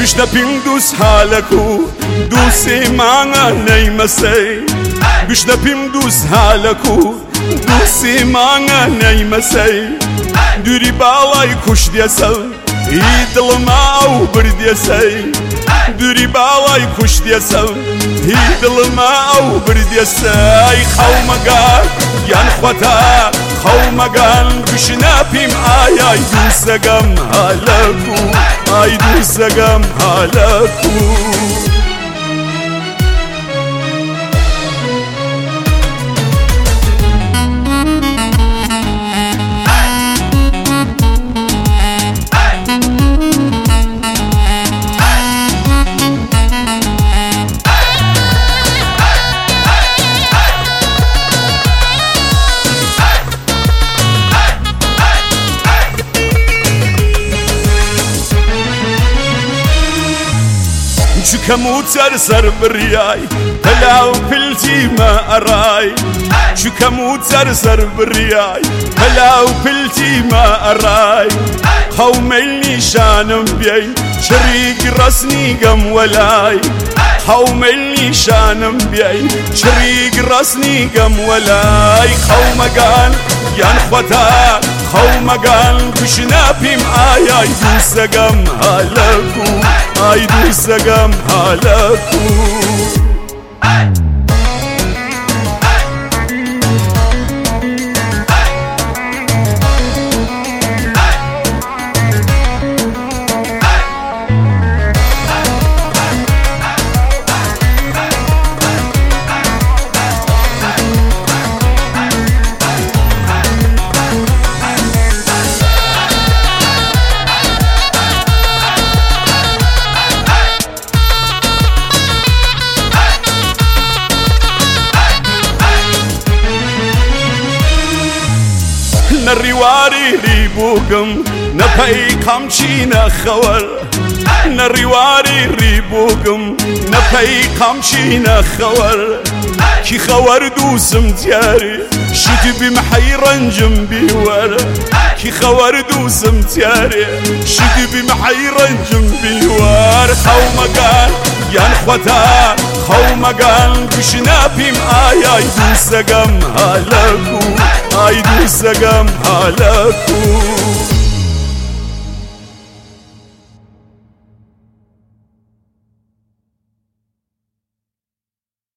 بشنە پیم دووس حالەکو دووسێ مانگە نەیمەسەی بشنە پیم دووس حالەکو دووسێ مانگە نەیمەسەی دووری باڵای کوش دێسە هی دڵما ئەو بردێسەی دووری باڵای کوش دێسە هی دڵما ئەو بردێسەی خەومەگار یان خۆتا خەومەگان بشنە پیم ئایای دووسەگەم هەلەکو ئای دووسەگەم هەلەکو چکەم و چەرسەر بڕیای هەلاو پلتیمە ئەڕای چکەم و چەرسەر بڕیای هەلاو پلتیمە ئەڕای هەومەی نیشانم بێی چریک ڕەسنیگەم وەلای هەومەی نیشانم بێی چریک ڕەسنیگەم وەلای خەومەگان یان خۆتا خەومەگان بشنە پیم ئایای دووسەگەم هەلەکو ئای دووسەگەم هەلەکو نەڕیواری ڕیبووگم نەپەی قەمچینە خەوەر نەڕیواری ڕیبووگم نەپەی قەمچینە خەوەر کی خەوەر دووسم دیاری شتی بیم حەیڕەنجم بیوەرە کی خەوەر دووسم دیارێ شتی بیم حەیڕەنجم بیوەر خەومەگان یان خۆتا خەومەگان بشنە پیم ئایای دووسەگەم هەلەکو ئای دووسەگەم هەلەکو